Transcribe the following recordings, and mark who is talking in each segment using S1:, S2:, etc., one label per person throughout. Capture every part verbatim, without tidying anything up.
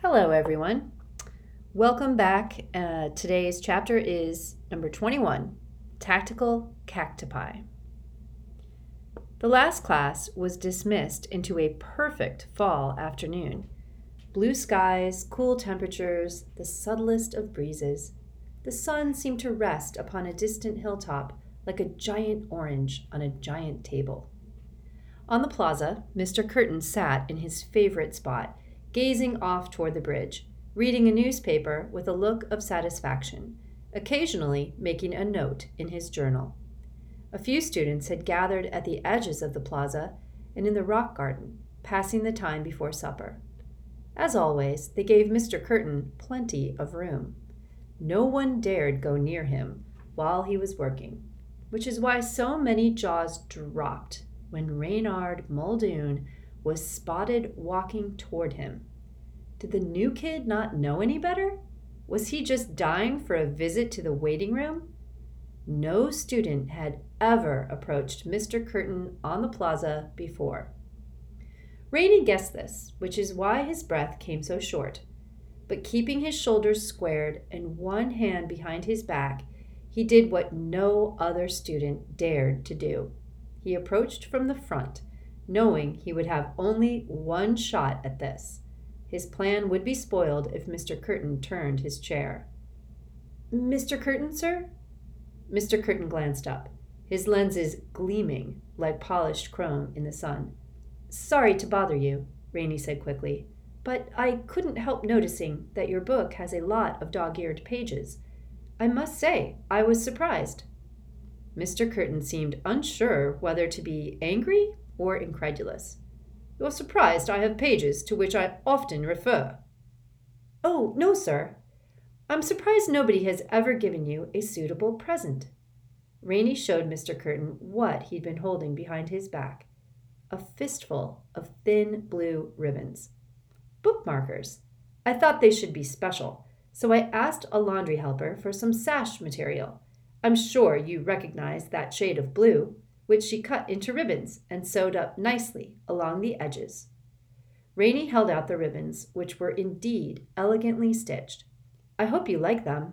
S1: Hello, everyone. Welcome back. Uh, today's chapter is number twenty-one, Tactical Cacti. The last class was dismissed into a perfect fall afternoon. Blue skies, cool temperatures, the subtlest of breezes. The sun seemed to rest upon a distant hilltop like a giant orange on a giant table. On the plaza, Mister Curtin sat in his favorite spot, gazing off toward the bridge, reading a newspaper with a look of satisfaction, occasionally making a note in his journal. A few students had gathered at the edges of the plaza and in the rock garden, passing the time before supper. As always, they gave Mister Curtin plenty of room. No one dared go near him while he was working, which is why so many jaws dropped when Reynard Muldoon was spotted walking toward him. Did the new kid not know any better? Was he just dying for a visit to the waiting room? No student had ever approached Mister Curtin on the plaza before. Rainey guessed this, which is why his breath came so short. But keeping his shoulders squared and one hand behind his back, he did what no other student dared to do. He approached from the front, knowing he would have only one shot at this. His plan would be spoiled if Mister Curtin turned his chair. "Mister Curtin, sir?" Mister Curtin glanced up, his lenses gleaming like polished chrome in the sun. "Sorry to bother you," Rainey said quickly, "but I couldn't help noticing that your book has a lot of dog-eared pages. I must say, I was surprised." Mister Curtin seemed unsure whether to be angry or incredulous. "You're surprised I have pages to which I often refer." "Oh, no, sir. I'm surprised nobody has ever given you a suitable present." Rainey showed Mister Curtin what he'd been holding behind his back. A fistful of thin blue ribbons. "Bookmarkers. I thought they should be special, so I asked a laundry helper for some sash material. I'm sure you recognize that shade of blue, which she cut into ribbons and sewed up nicely along the edges." Rainey held out the ribbons, which were indeed elegantly stitched. "I hope you like them."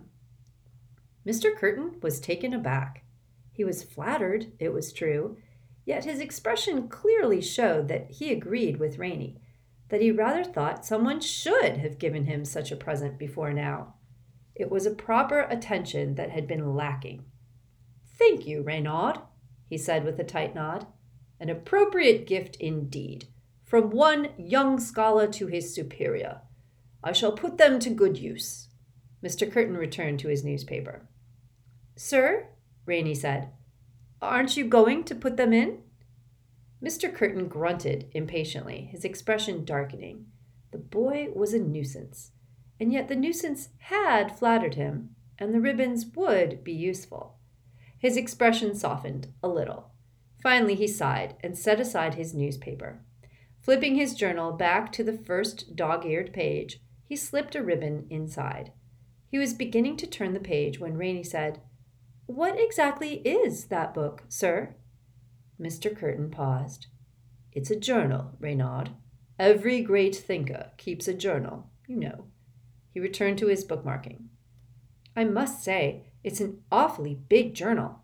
S1: Mister Curtin was taken aback. He was flattered, it was true, yet his expression clearly showed that he agreed with Rainey, that he rather thought someone should have given him such a present before now. It was a proper attention that had been lacking. "Thank you, Reynard," he said with a tight nod. "An appropriate gift indeed, from one young scholar to his superior. I shall put them to good use." Mister Curtin returned to his newspaper. "Sir," Rainey said, "aren't you going to put them in?" Mister Curtin grunted impatiently, his expression darkening. The boy was a nuisance, and yet the nuisance had flattered him, and the ribbons would be useful. His expression softened a little. Finally he sighed and set aside his newspaper. Flipping his journal back to the first dog-eared page, he slipped a ribbon inside. He was beginning to turn the page when Rainey said, "What exactly is that book, sir?" Mister Curtin paused. "It's a journal, Reynard. Every great thinker keeps a journal, you know." He returned to his bookmarking. "I must say, it's an awfully big journal."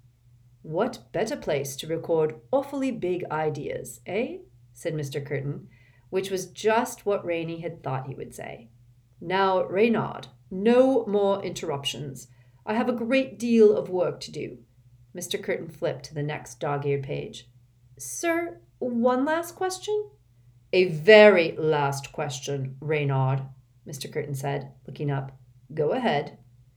S1: "What better place to record awfully big ideas, eh?" said Mister Curtin, which was just what Rainey had thought he would say. "Now, Reynard, no more interruptions. I have a great deal of work to do." Mister Curtin flipped to the next dog-eared page. "Sir, one last question?" "A very last question, Reynard," Mister Curtin said, looking up. "Go ahead."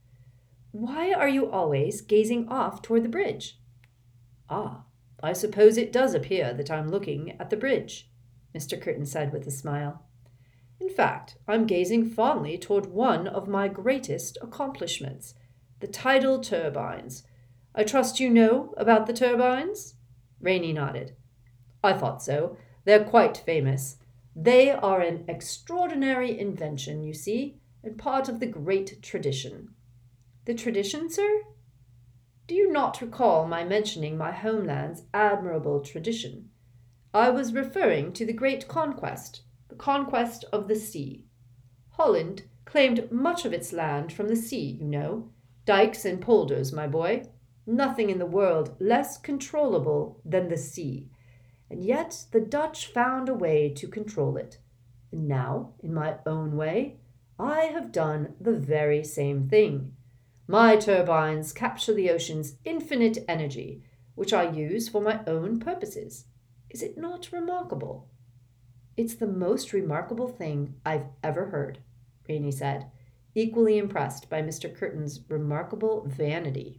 S1: "Why are you always gazing off toward the bridge?" "Ah, I suppose it does appear that I'm looking at the bridge," Mister Curtin said with a smile. "In fact, I'm gazing fondly toward one of my greatest accomplishments, the tidal turbines. I trust you know about the turbines?" Rainey nodded. "I thought so. They're quite famous. They are an extraordinary invention, you see, and part of the great tradition." "The tradition, sir?" "Do you not recall my mentioning my homeland's admirable tradition? I was referring to the great conquest, the conquest of the sea." Holland claimed much of its land from the sea, you know. Dikes and polders, my boy. Nothing in the world less controllable than the sea. And yet the Dutch found a way to control it. And now, in my own way, I have done the very same thing. My turbines capture the ocean's infinite energy, which I use for my own purposes. Is it not remarkable? It's the most remarkable thing I've ever heard, Rainey said, equally impressed by Mister Curtin's remarkable vanity.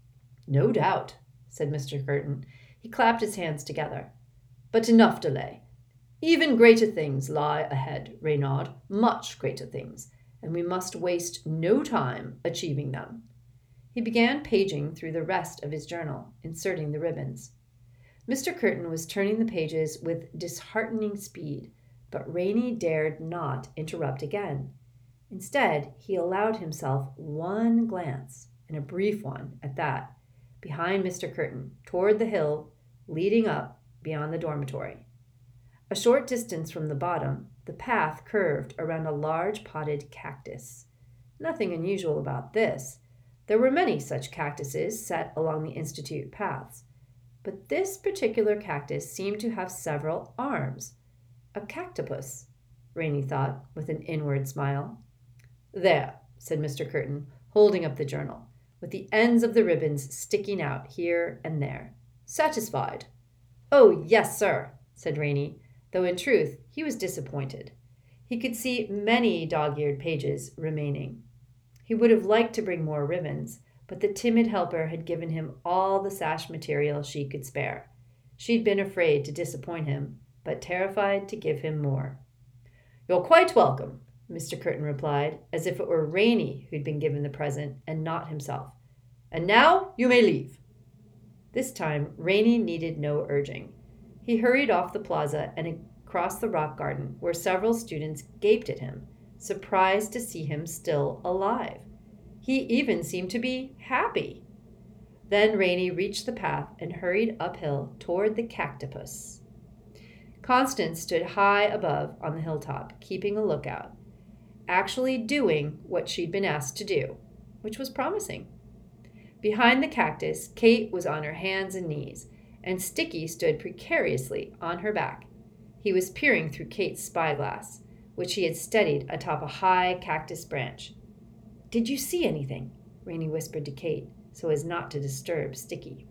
S1: No doubt, said Mister Curtin. He clapped his hands together. But enough delay. Even greater things lie ahead, Reynard, much greater things, and we must waste no time achieving them. He began paging through the rest of his journal, inserting the ribbons. Mister Curtin was turning the pages with disheartening speed, but Rainey dared not interrupt again. Instead, he allowed himself one glance, and a brief one at that, behind Mister Curtin, toward the hill leading up beyond the dormitory. A short distance from the bottom, the path curved around a large potted cactus. Nothing unusual about this. There were many such cactuses set along the Institute paths, but this particular cactus seemed to have several arms. A cactopus, Rainey thought, with an inward smile. There, said Mister Curtin, holding up the journal, with the ends of the ribbons sticking out here and there. Satisfied? Oh, yes, sir, said Rainey, though in truth he was disappointed. He could see many dog-eared pages remaining. He would have liked to bring more ribbons, but the timid helper had given him all the sash material she could spare. She'd been afraid to disappoint him, but terrified to give him more. You're quite welcome, Mister Curtin replied, as if it were Rainey who'd been given the present and not himself. And now you may leave. This time, Rainey needed no urging. He hurried off the plaza and across the rock garden, where several students gaped at him, surprised to see him still alive. He even seemed to be happy. Then Rainey reached the path and hurried uphill toward the cactopus. Constance stood high above on the hilltop, keeping a lookout, actually doing what she'd been asked to do, which was promising. Behind the cactus, Kate was on her hands and knees, and Sticky stood precariously on her back. He was peering through Kate's spyglass, which he had steadied atop a high cactus branch. Did you see anything? Rainey whispered to Kate, so as not to disturb Sticky.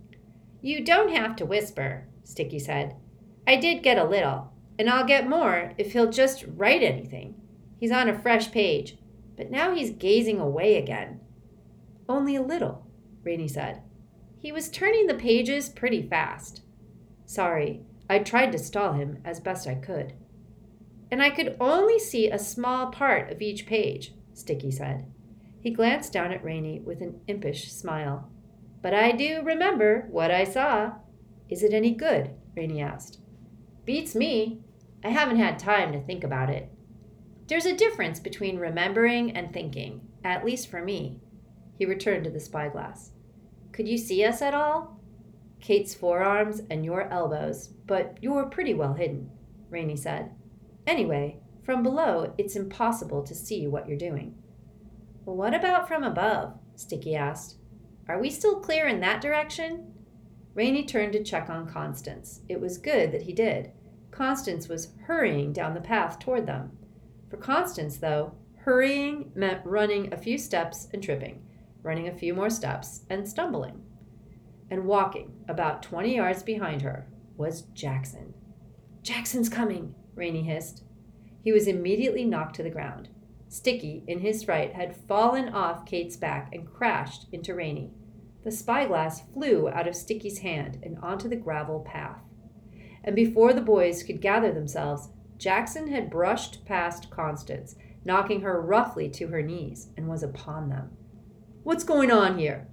S1: You don't have to whisper, Sticky said. I did get a little, and I'll get more if he'll just write anything. He's on a fresh page, but now he's gazing away again. Only a little, Rainey said. He was turning the pages pretty fast. Sorry, I tried to stall him as best I could. And I could only see a small part of each page, Sticky said. He glanced down at Rainey with an impish smile. But I do remember what I saw. Is it any good? Rainey asked. Beats me. I haven't had time to think about it. There's a difference between remembering and thinking, at least for me. He returned to the spyglass. Could you see us at all? Kate's forearms and your elbows, but you're pretty well hidden, Rainey said. Anyway, from below, it's impossible to see what you're doing. Well, what about from above? Sticky asked. Are we still clear in that direction? Rainey turned to check on Constance. It was good that he did. Constance was hurrying down the path toward them. For Constance, though, hurrying meant running a few steps and tripping, running a few more steps and stumbling. And walking about twenty yards behind her was Jackson. Jackson's coming, Rainey hissed. He was immediately knocked to the ground. Sticky, in his fright, had fallen off Kate's back and crashed into Rainey. The spyglass flew out of Sticky's hand and onto the gravel path. And before the boys could gather themselves, Jackson had brushed past Constance, knocking her roughly to her knees, and was upon them. What's going on here?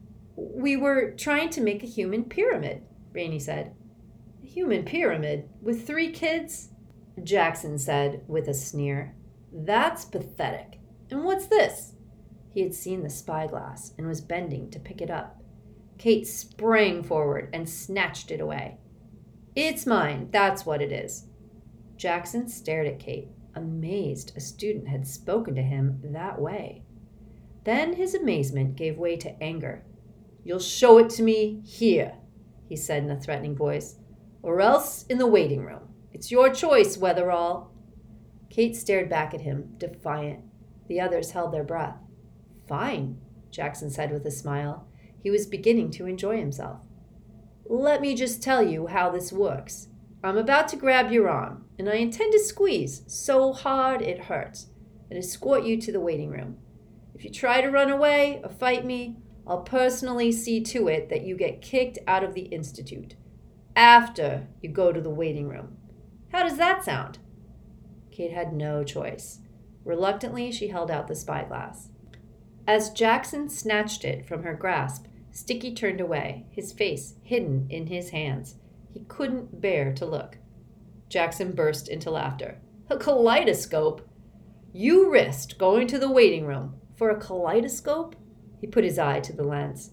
S1: We were trying to make a human pyramid, Rainey said. A human pyramid? With three kids? Jackson said with a sneer. That's pathetic. And what's this? He had seen the spyglass and was bending to pick it up. Kate sprang forward and snatched it away. It's mine, that's what it is. Jackson stared at Kate, amazed a student had spoken to him that way. Then his amazement gave way to anger. "You'll show it to me here," he said in a threatening voice, "or else in the waiting room. It's your choice, Weatherall." Kate stared back at him, defiant. The others held their breath. "Fine," Jackson said with a smile. He was beginning to enjoy himself. "Let me just tell you how this works. I'm about to grab your arm, and I intend to squeeze so hard it hurts, and escort you to the waiting room. If you try to run away or fight me, I'll personally see to it that you get kicked out of the Institute. After you go to the waiting room. How does that sound?" Kate had no choice. Reluctantly, she held out the spyglass. As Jackson snatched it from her grasp, Sticky turned away, his face hidden in his hands. He couldn't bear to look. Jackson burst into laughter. "A kaleidoscope? You risked going to the waiting room for a kaleidoscope?" He put his eye to the lens.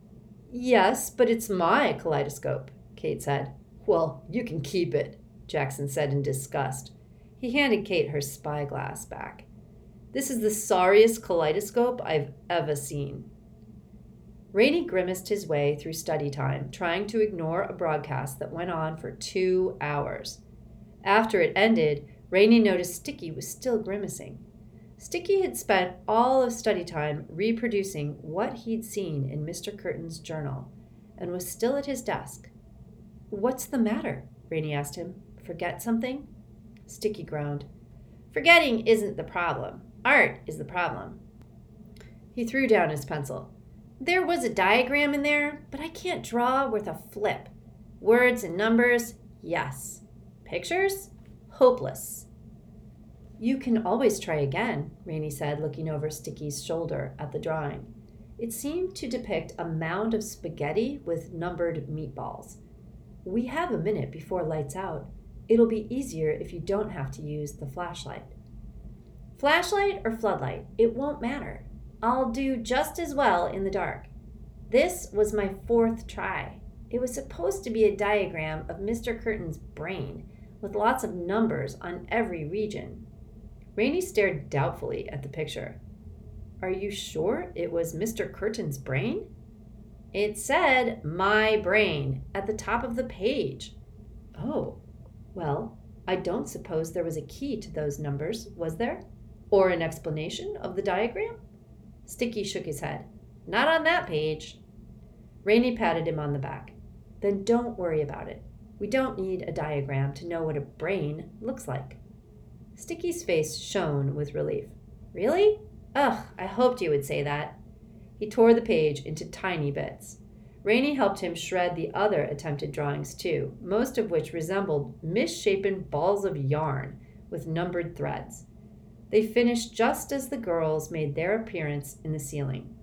S1: "Yes, but it's my kaleidoscope," Kate said. "Well, you can keep it," Jackson said in disgust. He handed Kate her spyglass back. "This is the sorriest kaleidoscope I've ever seen." Rainey grimaced his way through study time, trying to ignore a broadcast that went on for two hours. After it ended, Rainey noticed Sticky was still grimacing. Sticky had spent all of study time reproducing what he'd seen in Mister Curtin's journal, and was still at his desk. "What's the matter?" Rainey asked him. "Forget something?" Sticky groaned. "Forgetting isn't the problem. Art is the problem." He threw down his pencil. "There was a diagram in there, but I can't draw worth a flip. Words and numbers, yes. Pictures? Hopeless." "You can always try again," Rainey said, looking over Sticky's shoulder at the drawing. It seemed to depict a mound of spaghetti with numbered meatballs. "We have a minute before lights out. It'll be easier if you don't have to use the flashlight." "Flashlight or floodlight, it won't matter. I'll do just as well in the dark. This was my fourth try. It was supposed to be a diagram of Mister Curtin's brain, with lots of numbers on every region." Rainey stared doubtfully at the picture. "Are you sure it was Mister Curtin's brain?" "It said, 'my brain,' at the top of the page." "Oh, well, I don't suppose there was a key to those numbers, was there? Or an explanation of the diagram?" Sticky shook his head. "Not on that page." Rainey patted him on the back. "Then don't worry about it. We don't need a diagram to know what a brain looks like." Sticky's face shone with relief. "Really? Ugh, I hoped you would say that." He tore the page into tiny bits. Rainey helped him shred the other attempted drawings too, most of which resembled misshapen balls of yarn with numbered threads. They finished just as the girls made their appearance in the ceiling.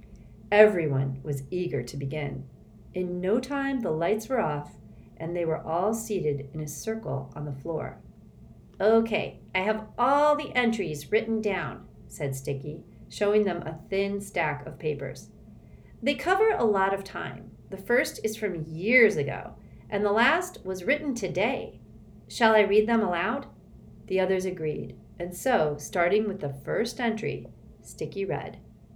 S1: Everyone was eager to begin. In no time, the lights were off, and they were all seated in a circle on the floor. "Okay, I have all the entries written down," said Sticky, showing them a thin stack of papers. "They cover a lot of time. The first is from years ago, and the last was written today. Shall I read them aloud?" The others agreed, and so, starting with the first entry, Sticky read,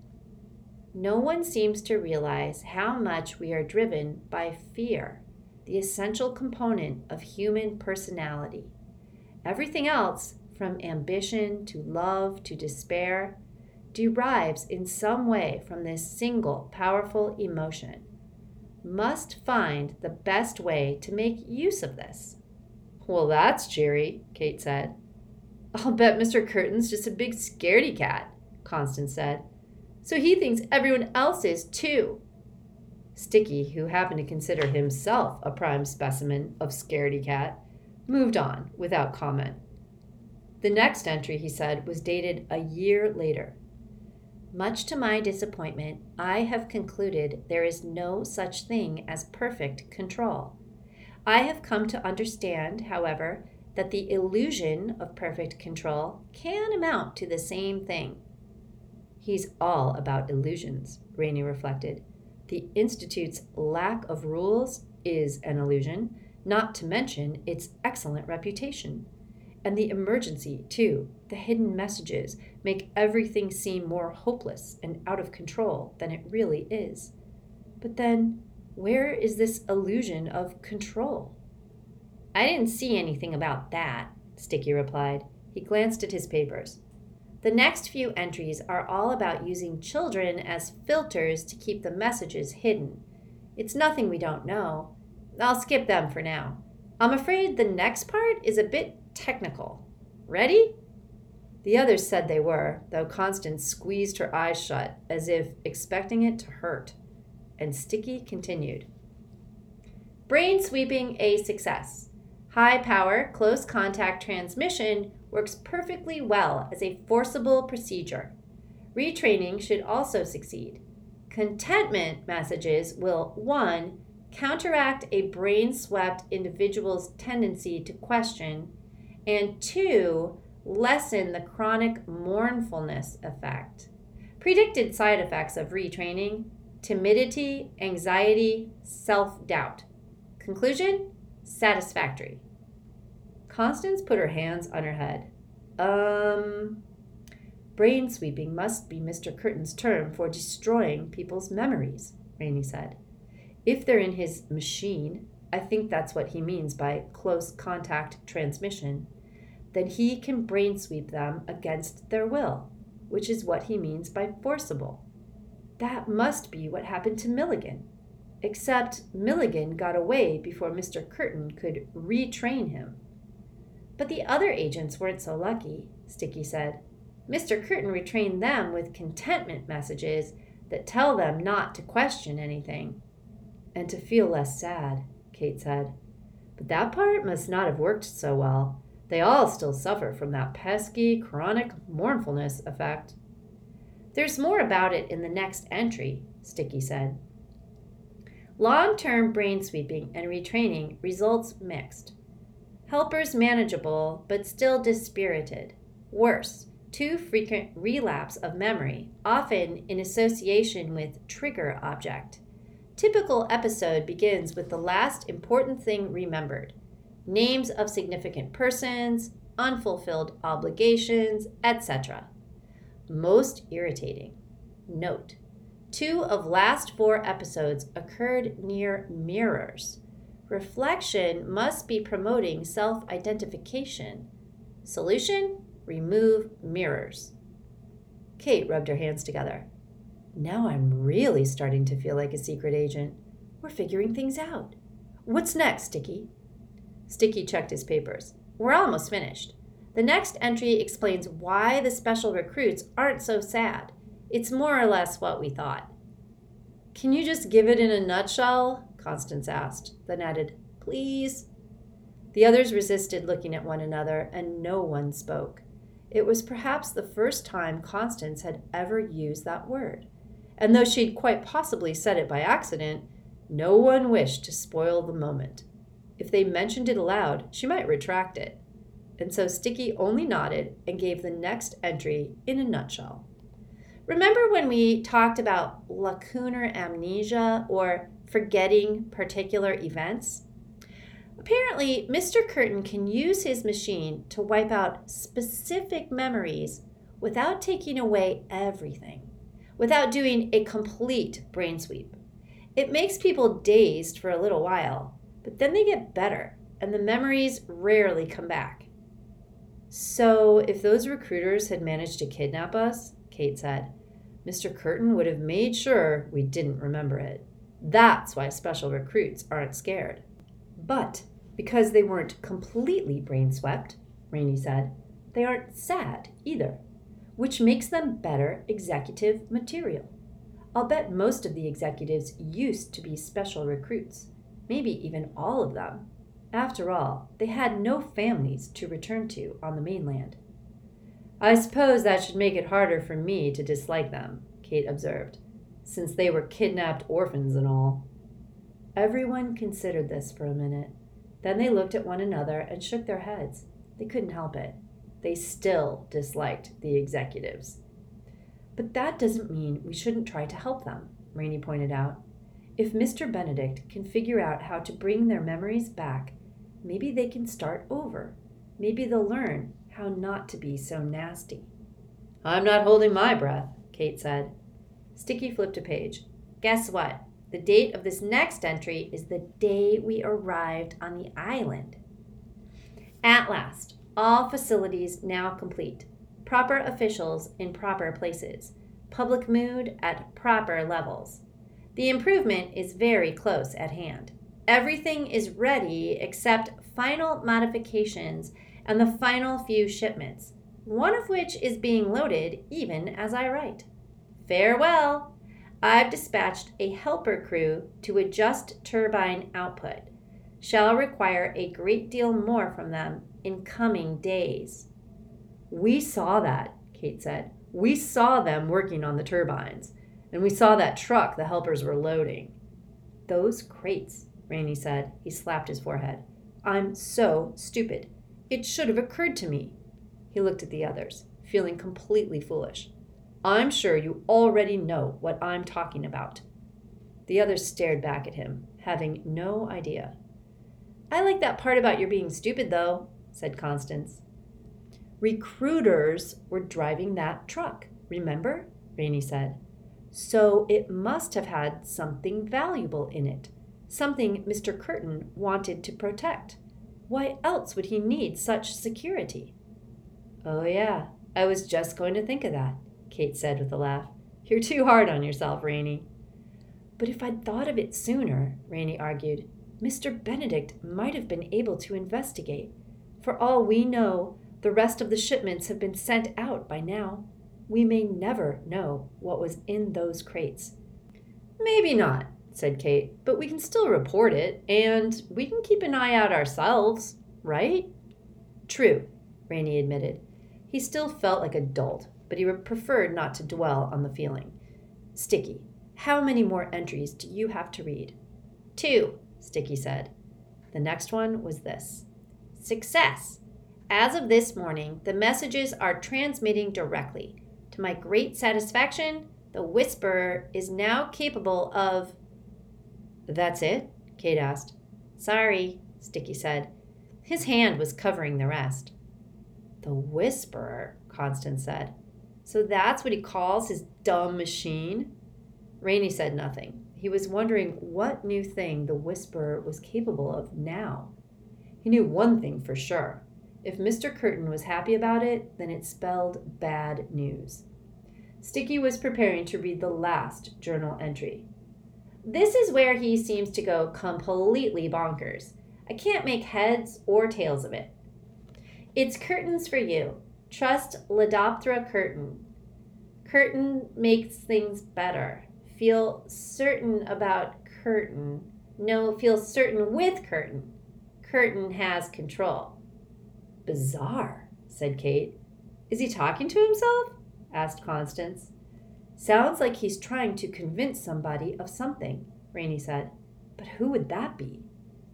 S1: "No one seems to realize how much we are driven by fear, the essential component of human personality. Everything else, from ambition to love to despair, derives in some way from this single powerful emotion. Must find the best way to make use of this." "Well, that's cheery," Kate said. "I'll bet Mister Curtin's just a big scaredy cat," Constance said. "So he thinks everyone else is too." Sticky, who happened to consider himself a prime specimen of scaredy cat, moved on without comment. The next entry, he said, was dated a year later. "Much to my disappointment, I have concluded there is no such thing as perfect control. I have come to understand, however, that the illusion of perfect control can amount to the same thing." He's all about illusions, Rainey reflected. The Institute's lack of rules is an illusion, not to mention its excellent reputation. And the emergency, too, the hidden messages, make everything seem more hopeless and out of control than it really is. But then, where is this illusion of control? I didn't see anything about that, Sticky replied. He glanced at his papers. The next few entries are all about using children as filters to keep the messages hidden. It's nothing we don't know. I'll skip them for now. I'm afraid the next part is a bit technical. Ready? The others said they were, though Constance squeezed her eyes shut as if expecting it to hurt. And Sticky continued. Brain sweeping a success. High power, close contact transmission works perfectly well as a forcible procedure. Retraining should also succeed. Contentment messages will one counteract a brain-swept individual's tendency to question, and two, lessen the chronic mournfulness effect. Predicted side effects of retraining: timidity, anxiety, self-doubt. Conclusion: satisfactory. Constance put her hands on her head. Um, brain sweeping must be Mister Curtin's term for destroying people's memories, Rainey said. If they're in his machine, I think that's what he means by close contact transmission, then he can brain sweep them against their will, which is what he means by forcible. That must be what happened to Milligan, except Milligan got away before Mister Curtin could retrain him. But the other agents weren't so lucky, Sticky said. Mister Curtin retrained them with contentment messages that tell them not to question anything. And to feel less sad, Kate said. But that part must not have worked so well. They all still suffer from that pesky, chronic mournfulness effect. There's more about it in the next entry, Sticky said. Long-term brain sweeping and retraining results mixed. Helpers manageable, but still dispirited. Worse, too frequent relapse of memory, often in association with trigger object. Typical episode begins with the last important thing remembered. Names of significant persons, unfulfilled obligations, et cetera. Most irritating. Note: two of last four episodes occurred near mirrors. Reflection must be promoting self-identification. Solution: remove mirrors. Kate rubbed her hands together. Now I'm really starting to feel like a secret agent. We're figuring things out. What's next, Sticky? Sticky checked his papers. We're almost finished. The next entry explains why the special recruits aren't so sad. It's more or less what we thought. Can you just give it in a nutshell? Constance asked, then added, please. The others resisted looking at one another, and no one spoke. It was perhaps the first time Constance had ever used that word. And though she'd quite possibly said it by accident, no one wished to spoil the moment. If they mentioned it aloud, she might retract it. And so Sticky only nodded and gave the next entry in a nutshell. Remember when we talked about lacunar amnesia, or forgetting particular events? Apparently, Mister Curtin can use his machine to wipe out specific memories without taking away everything, without doing a complete brain sweep. It makes people dazed for a little while, but then they get better, and the memories rarely come back. So, if those recruiters had managed to kidnap us, Kate said, Mister Curtin would have made sure we didn't remember it. That's why special recruits aren't scared. But because they weren't completely brain swept, Rainey said, they aren't sad either, which makes them better executive material. I'll bet most of the executives used to be special recruits, maybe even all of them. After all, they had no families to return to on the mainland. I suppose that should make it harder for me to dislike them, Kate observed, since they were kidnapped orphans and all. Everyone considered this for a minute. Then they looked at one another and shook their heads. They couldn't help it. They still disliked the executives. But that doesn't mean we shouldn't try to help them, Rainey pointed out. If Mister Benedict can figure out how to bring their memories back, maybe they can start over. Maybe they'll learn how not to be so nasty. I'm not holding my breath, Kate said. Sticky flipped a page. Guess what? The date of this next entry is the day we arrived on the island. At last, all facilities now complete. Proper officials in proper places. Public mood at proper levels. The improvement is very close at hand. Everything is ready except final modifications and the final few shipments, one of which is being loaded even as I write. Farewell! I've dispatched a helper crew to adjust turbine output. Shall require a great deal more from them in coming days. We saw that, Kate said. We saw them working on the turbines, and we saw that truck the helpers were loading. Those crates, Rainey said. He slapped his forehead. I'm so stupid. It should have occurred to me. He looked at the others, feeling completely foolish. I'm sure you already know what I'm talking about. The others stared back at him, having no idea. I like that part about your being stupid, though, said Constance. Recruiters were driving that truck, remember? Rainey said. So it must have had something valuable in it, something Mister Curtin wanted to protect. Why else would he need such security? Oh, yeah, I was just going to think of that, Kate said with a laugh. You're too hard on yourself, Rainey. But if I'd thought of it sooner, Rainey argued, Mister Benedict might have been able to investigate. For all we know, the rest of the shipments have been sent out by now. We may never know what was in those crates. Maybe not, said Kate, but we can still report it, and we can keep an eye out ourselves, right? True, Rainey admitted. He still felt like a dolt, but he preferred not to dwell on the feeling. Sticky, how many more entries do you have to read? Two, Sticky said. The next one was this. Success! As of this morning, the messages are transmitting directly. To my great satisfaction, the Whisperer is now capable of... That's it? Kate asked. Sorry, Sticky said. His hand was covering the rest. The Whisperer, Constance said. So that's what he calls his dumb machine? Rainey said nothing. He was wondering what new thing the Whisperer was capable of now. He knew one thing for sure. If Mister Curtin was happy about it, then it spelled bad news. Sticky was preparing to read the last journal entry. This is where he seems to go completely bonkers. I can't make heads or tails of it. It's curtains for you. Trust Ledoptera Curtin. Curtin makes things better. Feel certain about Curtin. No, feel certain with Curtin. Curtin has control. Bizarre, said Kate. Is he talking to himself? Asked Constance. Sounds like he's trying to convince somebody of something, Rainey said. But who would that be?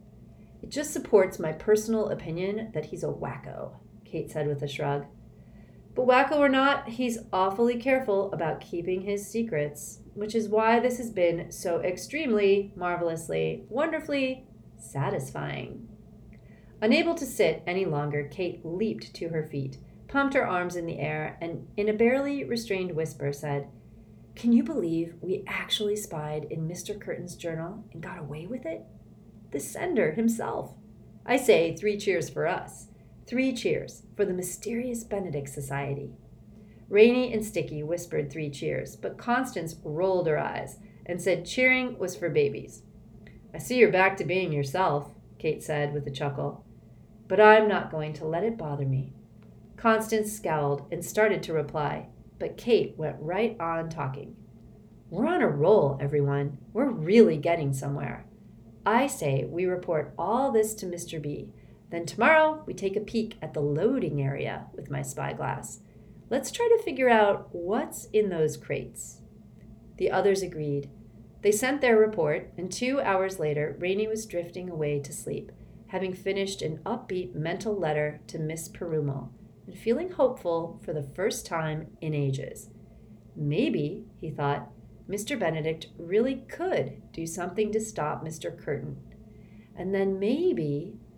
S1: It just supports my personal opinion that he's a wacko, Kate said with a shrug. But wacko or not, he's awfully careful about keeping his secrets, which is why this has been so extremely, marvelously, wonderfully satisfying. Unable to sit any longer, Kate leaped to her feet, pumped her arms in the air, and in a barely restrained whisper said, Can you believe we actually spied in Mister Curtin's journal and got away with it? The sender himself. I say three cheers for us. Three cheers for the mysterious Benedict Society. Rainey and Sticky whispered three cheers, but Constance rolled her eyes and said cheering was for babies. I see you're back to being yourself, Kate said with a chuckle. But I'm not going to let it bother me. Constance scowled and started to reply, but Kate went right on talking. We're on a roll, everyone. We're really getting somewhere. I say we report all this to Mister B. Then tomorrow we take a peek at the loading area with my spyglass. Let's try to figure out what's in those crates. The others agreed. They sent their report, and two hours later, Rainey was drifting away to sleep, having finished an upbeat mental letter to Miss Perumal, and feeling hopeful for the first time in ages. Maybe, he thought, Mister Benedict really could do something to stop Mister Curtin. And then maybe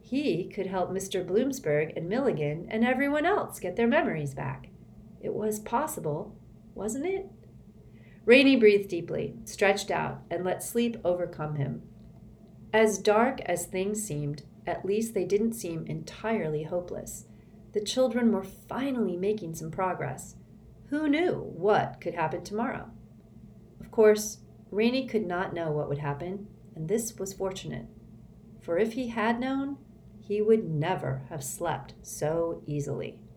S1: He could help Mister Bloomsburg and Milligan and everyone else get their memories back. It was possible, wasn't it? Rainey breathed deeply, stretched out, and let sleep overcome him. As dark as things seemed, at least they didn't seem entirely hopeless. The children were finally making some progress. Who knew what could happen tomorrow? Of course, Rainey could not know what would happen, and this was fortunate. For if he had known, he would never have slept so easily.